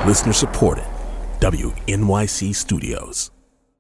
Listener supported. WNYC Studios.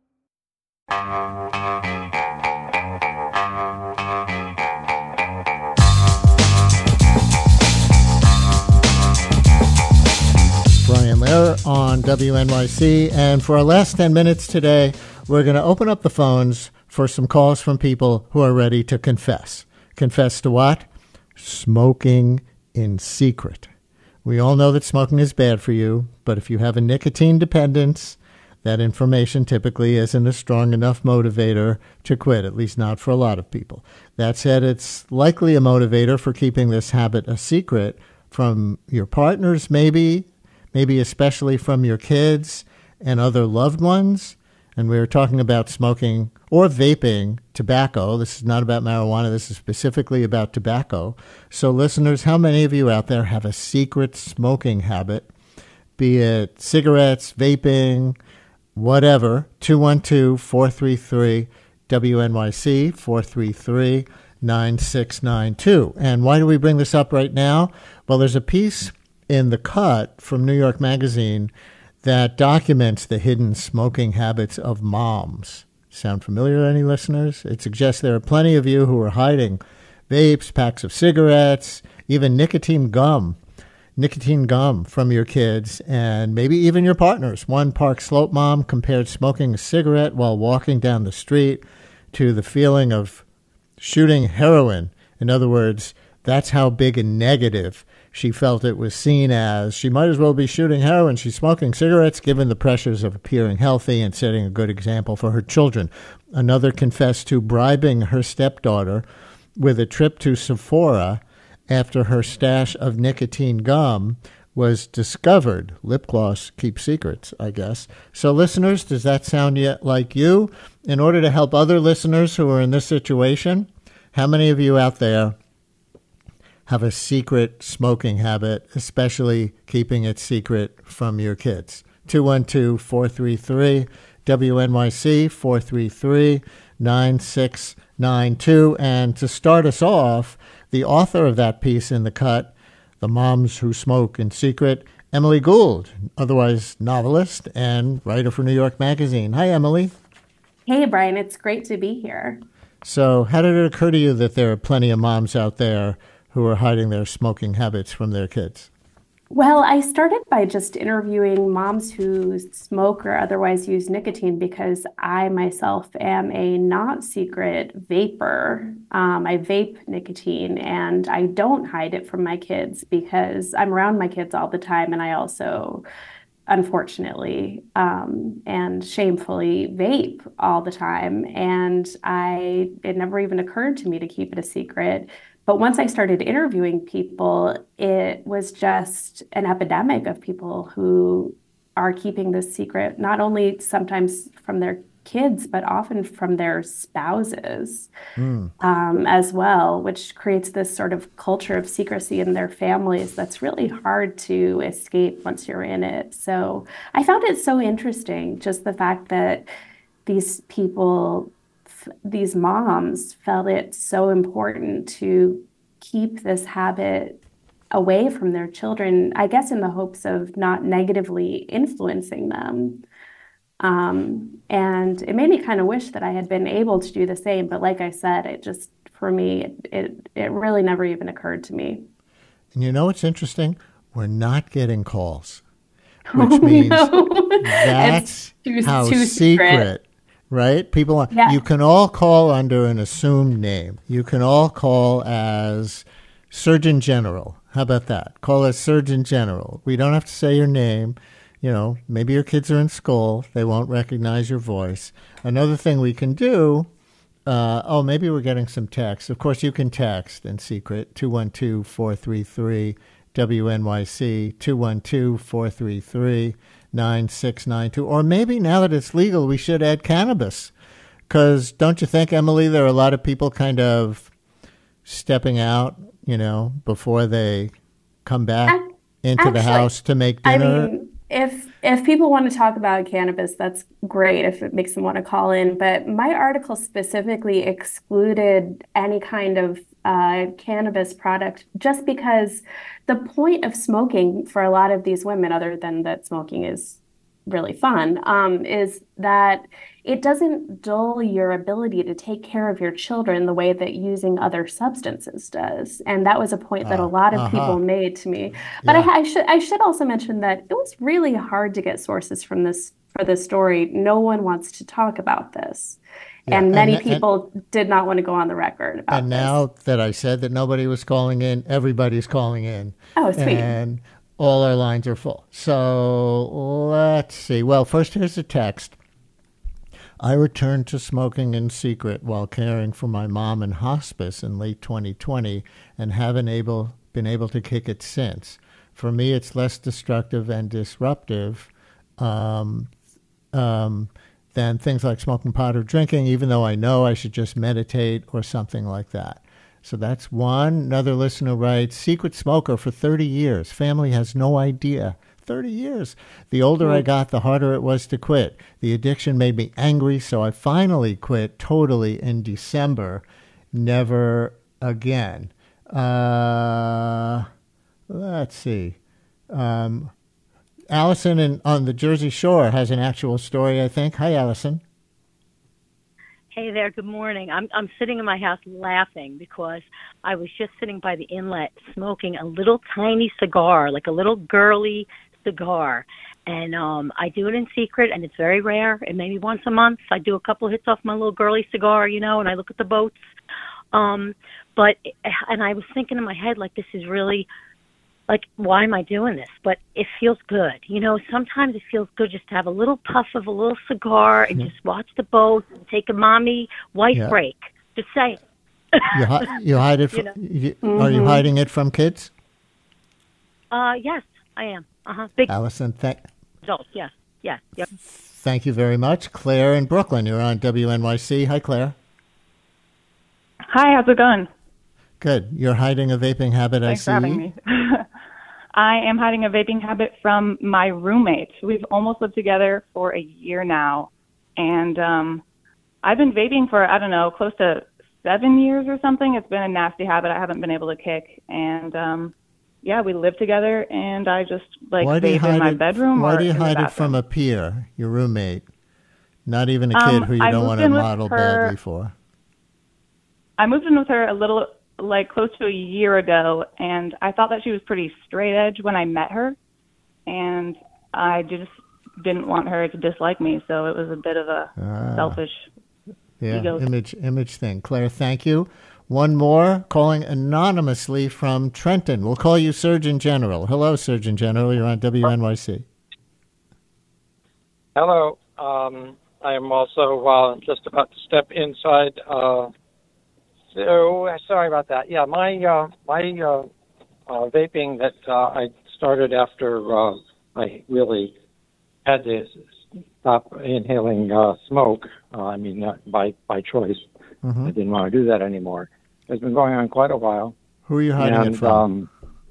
Brian Lehrer on WNYC, and for our last 10 minutes today, we're going to open up the phones for some calls from people who are ready to confess. Confess to what? Smoking in secret. We all know that smoking is bad for you, but if you have a nicotine dependence, that information typically isn't a strong enough motivator to quit, at least not for a lot of people. That said, it's likely a motivator for keeping this habit a secret from your partners, maybe especially from your kids and other loved ones. And we were talking about smoking or vaping tobacco. This is not about marijuana. This is specifically about tobacco. So listeners, how many of you out there have a secret smoking habit, be it cigarettes, vaping, whatever? 212-433-WNYC, 433-9692. And why do we bring this up right now? Well, there's a piece in The Cut from New York Magazine that documents the hidden smoking habits of moms. Sound familiar to any listeners? It suggests there are plenty of you who are hiding vapes, packs of cigarettes, even nicotine gum from your kids and maybe even your partners. One Park Slope mom compared smoking a cigarette while walking down the street to the feeling of shooting heroin. In other words, that's how big a negative she felt it was seen as. She might as well be shooting heroin. She's smoking cigarettes, given the pressures of appearing healthy and setting a good example for her children. Another confessed to bribing her stepdaughter with a trip to Sephora after her stash of nicotine gum was discovered. Lip gloss keeps secrets, I guess. So listeners, does that sound yet like you? In order to help other listeners who are in this situation, how many of you out there have a secret smoking habit, especially keeping it secret from your kids? 212-433-WNYC, 433-9692. And to start us off, the author of that piece in The Cut, The Moms Who Smoke in Secret, Emily Gould, otherwise novelist and writer for New York Magazine. Hi, Emily. Hey, Brian. It's great to be here. So how did it occur to you that there are plenty of moms out there who are hiding their smoking habits from their kids? Well, I started by just interviewing moms who smoke or otherwise use nicotine because I myself am a not secret vapor. I vape nicotine and I don't hide it from my kids because I'm around my kids all the time, and I also, unfortunately, and shamefully vape all the time. And it never even occurred to me to keep it a secret. But once I started interviewing people, it was just an epidemic of people who are keeping this secret, not only sometimes from their kids, but often from their spouses as well, which creates this sort of culture of secrecy in their families that's really hard to escape once you're in it. So I found it so interesting, just the fact that these moms felt it so important to keep this habit away from their children, I guess in the hopes of not negatively influencing them. And it made me kind of wish that I had been able to do the same. But like I said, for me, it really never even occurred to me. And you know what's interesting? We're not getting calls, which means that's how secret. Right? People, You can all call under an assumed name. You can all call as Surgeon General. How about that? Call as Surgeon General. We don't have to say your name. You know, maybe your kids are in school. They won't recognize your voice. Another thing we can do, maybe we're getting some text. Of course, you can text in secret, 212-433-WNYC, 212-433-9692. Or maybe now that it's legal, we should add cannabis. Because don't you think, Emily, there are a lot of people kind of stepping out, before they come back into the house to make dinner? I mean, if If people want to talk about cannabis, that's great if it makes them want to call in. But my article specifically excluded any kind of cannabis product just because the point of smoking for a lot of these women, other than that smoking is really fun, is that it doesn't dull your ability to take care of your children the way that using other substances does. And that was a point that a lot of people made to me. But Yeah. I should also mention that it was really hard to get sources from this for this story. No one wants to talk about this. Yeah. And many people did not want to go on the record about And this. now that I said that nobody was calling in, everybody's calling in. Oh, sweet. And all our lines are full. So let's see. Well, first, here's a text. I returned to smoking in secret while caring for my mom in hospice in late 2020 and haven't been able to kick it since. For me, it's less destructive and disruptive than things like smoking pot or drinking, even though I know I should just meditate or something like that. So that's one. Another listener writes, secret smoker for 30 years. Family has no idea. 30 years. The older I got, the harder it was to quit. The addiction made me angry, so I finally quit totally in December. Never again. Let's see. Allison on the Jersey Shore has an actual story, I think. Hi, Allison. Hey there, good morning. I'm sitting in my house laughing because I was just sitting by the inlet smoking a little tiny cigar, like a little girly cigar. And I do it in secret, and it's very rare. And maybe once a month I do a couple hits off my little girly cigar, and I look at the boats. And I was thinking in my head, like, this is really, like, why am I doing this? But it feels good. Sometimes it feels good just to have a little puff of a little cigar and just watch the boat and take a mommy wife break. Just saying. You hide it from, Are you hiding it from kids? Yes, I am. Big Allison, adults, yes. Yeah. Yep. Thank you very much. Claire in Brooklyn, you're on WNYC. Hi, Claire. Hi, how's it going? Good. You're hiding a vaping habit, Thanks I see. for having me. I am hiding a vaping habit from my roommate. We've almost lived together for a year now. And I've been vaping for, I don't know, close to 7 years or something. It's been a nasty habit I haven't been able to kick. And we live together, and I just vape in my bedroom. Why do you in the hide it bathroom. from a peer, your roommate? Not even a kid who you don't want to model badly for. I moved in with her a little, close to a year ago, and I thought that she was pretty straight edge when I met her, and I just didn't want her to dislike me, so it was a bit of a selfish ego. image thing. Claire, thank you. One more, calling anonymously from Trenton. We'll call you Surgeon General. Hello, Surgeon General. You're on WNYC. Hello. I am also just about to step inside. So sorry about that. Yeah, my vaping that I started after I really had to stop inhaling smoke. Not by choice. I didn't want to do that anymore. It's been going on quite a while. Who are you hiding it from?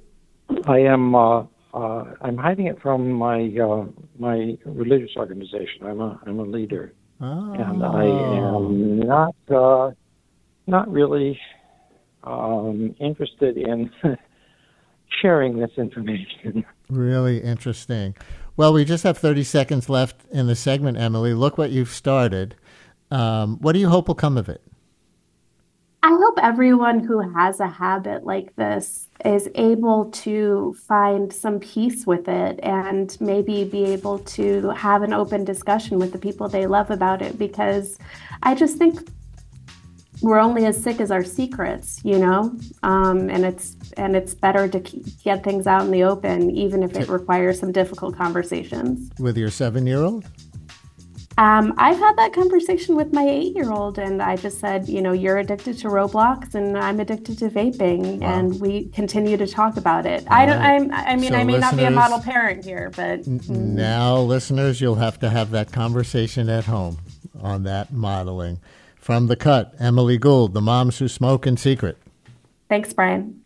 I'm hiding it from my religious organization. I'm a leader, and I am not really interested in sharing this information. Really interesting. Well, we just have 30 seconds left in the segment, Emily. Look what you've started. What do you hope will come of it? I hope everyone who has a habit like this is able to find some peace with it and maybe be able to have an open discussion with the people they love about it, because I just think we're only as sick as our secrets, and it's better to get things out in the open, even if it requires some difficult conversations. With your 7-year-old? I've had that conversation with my 8-year-old, and I just said, you're addicted to Roblox, and I'm addicted to vaping, and we continue to talk about it. I may not be a model parent here, but now, listeners, you'll have to have that conversation at home on that modeling. From The Cut, Emily Gould, The Moms Who Smoke in Secret. Thanks, Brian.